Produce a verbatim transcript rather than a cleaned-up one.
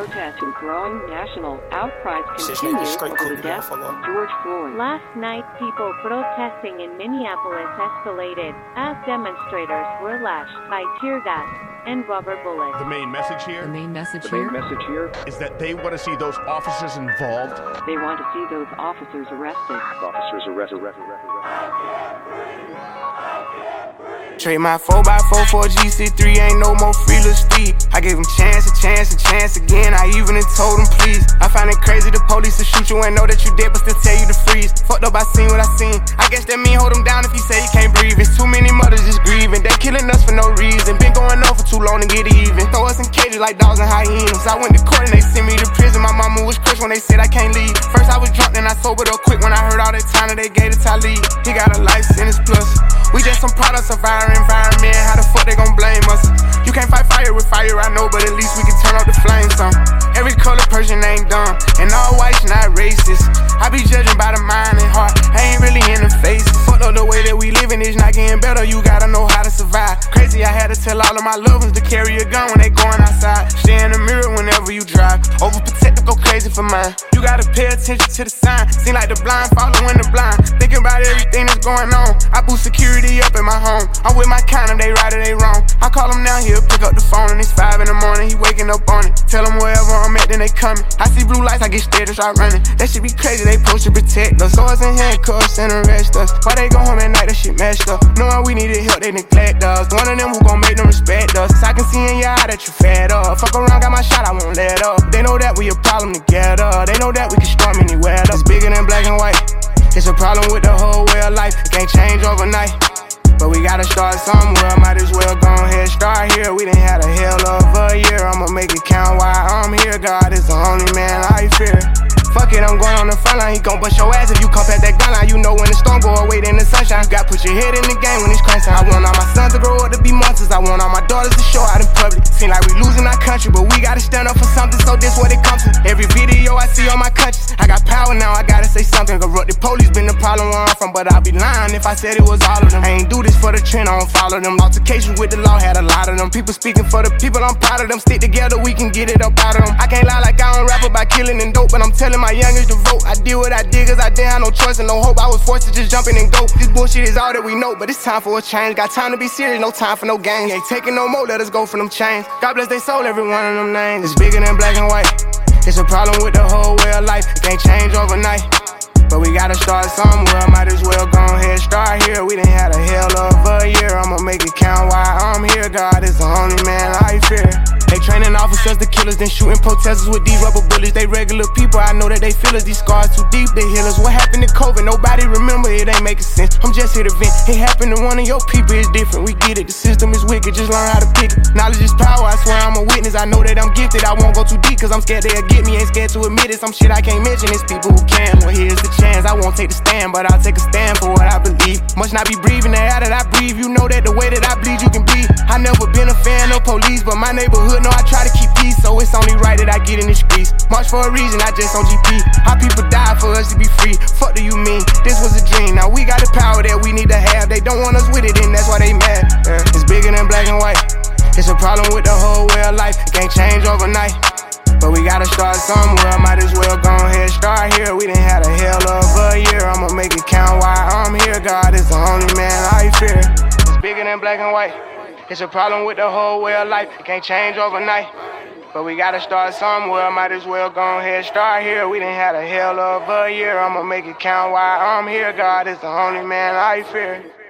Protests and growing national outcries continue over the death of George Floyd. Last night, people protesting in Minneapolis escalated as demonstrators were lashed by tear gas and rubber bullets. The main message here, the main message the here, main message here is that they want to see those officers involved. They want to see those officers arrested. Officers arrested. arrested, arrested, arrested. Trade my four by four for a G C three, ain't no more free little Steve. I gave him chance, a chance, a chance again. I even told him please. I find it crazy the police will shoot you and know that you dead, but still tell you to freeze. Fucked up, I seen what I seen. I guess that mean hold him down if he say he can't breathe. It's too many mothers just grieving. They killing us for no reason. Been going on for too long to get even. Throw us in cages like dogs and hyenas. I went to court and they sent me to prison. My mama was crushed when they said I can't leave. First I was drunk, then I sobered up quick when I heard all that time that they gave to Talib. He got a life sentence plus. We just some products of our environment. How the fuck they gon' blame us? You can't fight fire with fire, I know, but at least we can turn off the flames some. Every color person ain't dumb, and all whites not racist. I be judging by the mind and heart, I ain't really in the faces. Fuck up the way that we living is not getting better, you gotta know how to survive. Crazy, I had to tell all of my loved ones to carry a gun when they going outside. Stay in the mirror whenever you drive, overprotective, go crazy for mine. You gotta pay attention to the sign, seem like the blind following the blind. Thinking about everything that's going on, I boost security up in my home. I'm with my kind of, they right or they wrong. I call him now, he'll pick up the phone and it's five in the morning, he waking up on it. Tell him wherever I'm at, then they coming. I see blue lights, I get scared and start running. That shit be crazy, they supposed to protect us. Swords and handcuffs and arrest us. Why they go home at night, that shit messed up. Knowing we needed help, they neglect us. One of them who gon' make them respect us. I can see in your eye that you fed up. Fuck around, got my shot, I won't let up. They know that we a problem together. They know that we can storm anywhere. That's bigger than black and white. It's a problem with the whole way of life. It can't change overnight, but we gotta start somewhere. Might as well go ahead, start here. We done had a hell of a year. I'ma make it count while I'm here. God is the only man I fear. Fuck it, I'm going on the front line. He gon' bust your ass if you come past that gun line. You know when the storm go away, then the sunshine. You gotta put your head in the game when it's crunch time. I want all my sons to grow up to be monsters. I want all my daughters to show out in public. Seem like we losing our country, but we gotta stand up for something, so this what it comes to. Every video I see on my conscience, I got power now, I gotta say something. Corrupt the police been the problem where I'm from, but I'd be lying if I said it was all of them. I ain't do this for the trend, I don't follow them. Altercations with the law had a lot of them. People speaking for the people, I'm proud of them. Stick together, we can get it up out of them. I can't lie like I don't rap about killing and dope, but I'm telling my youngest to vote. I did what I did cause I didn't have no choice and no hope. I was forced to just jump in and go. This bullshit is all that we know, but it's time for a change. Got time to be serious, no time for no games. Ain't taking no more, let us go for them chains. God bless they soul, every one of them names. It's bigger than black and white. It's a problem with the whole way of life. It can't change overnight, but we gotta start somewhere. Might as well go ahead, start here. We done had a hell of a year. I'ma make it count while I'm here. God is the only man I fear. They training officers to killers, then shooting protesters with these rubber bullets. They regular people, I know that they feel us. These scars too deep, they heal us. What happened to COVID? Nobody remember, it ain't making sense. I'm just here to vent. It happened to one of your people, it's different. We get it, the system is wicked, just learn how to pick it. Knowledge is power, I swear I'm a witness. I know that I'm gifted, I won't go too deep, cause I'm scared they'll get me. Ain't scared to admit it, some shit I can't mention. It's people who can, well here's the chance. I won't take the stand, but I'll take a stand for what I believe. Must not be breathing the air that I breathe. You know that the way that I bleed, you can bleed. I never been a fan of police, but my neighborhood know I try to keep peace, so it's only right that I get in the streets. March for a reason, I just on G P. How people die for us to be free. Fuck do you mean? This was a dream. Now we got the power that we need to have. They don't want us with it, and that's why they mad. Yeah. It's bigger than black and white. It's a problem with the whole way of life. It can't change overnight, but we gotta start somewhere. Might as well go ahead, start here. We done had a hell of a year. I'ma make it count while I'm here. God is the only man I fear. It's bigger than black and white. It's a problem with the whole way of life. It can't change overnight, but we gotta start somewhere. Might as well go ahead, start here. We done had a hell of a year. I'ma make it count while I'm here. God is the only man I fear.